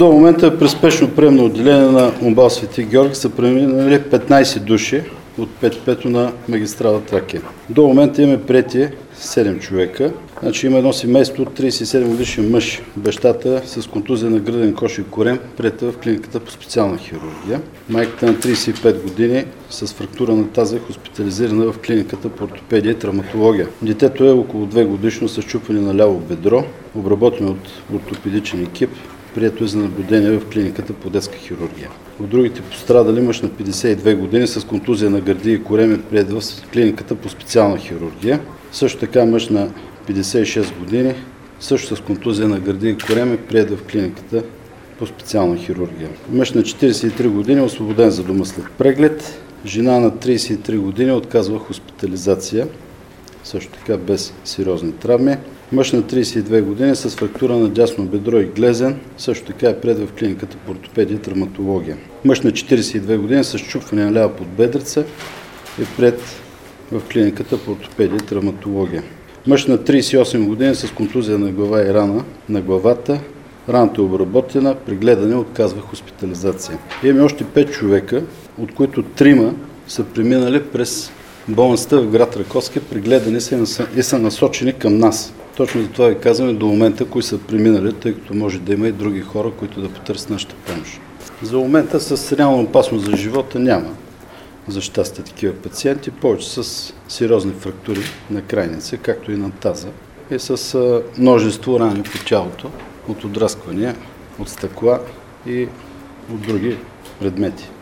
До момента през спешно приемно отделение на УМБАЛ Свети Георги са преминали 15 души от 5-5 на магистрала Тракия. До момента имаме приети 7 човека. Значи има едно семейство от 37 годишен мъж, бащата с контузия на гръден кош и корем, приета в клиниката по специална хирургия. Майката на 35 години с фрактура на таза е хоспитализирана в клиниката по ортопедия и травматология. Детето е около 2 годишно с счупване на ляво бедро, обработено от ортопедичен екип, прието е за наблюдение в клиниката по детска хирургия. От другите пострадали мъж на 52 години с контузия на гърди и корем е приет в клиниката по специална хирургия. Също така мъж на 56 години, също с контузия на гърди и корем е приет в клиниката по специална хирургия. Мъж на 43 години е освободен за дома след преглед. Жена на 33 години отказва хоспитализация, също така без сериозни травми. Мъж на 32 години с фрактура на дясно бедро и глезен, също така е приет в клиниката по ортопедия и травматология. Мъж на 42 години с счупване на лява подбедрица е приет в клиниката по ортопедия и травматология. Мъж на 38 години с контузия на глава и рана на главата. Раната е обработена, прегледане, отказва хоспитализация. Имаме още 5 човека, от които 3 са преминали през болницата в град Раковски, прегледани и са насочени към нас. Точно за това ви казваме до момента, кои са преминали, тъй като може да има и други хора, които да потърсят нашата помощ. За момента с реална опасност за живота няма. За щастие такива пациенти, повече с сериозни фрактури на крайници, както и на таза, и с множество рани по тялото, от отрасквания, от стъкла и от други предмети.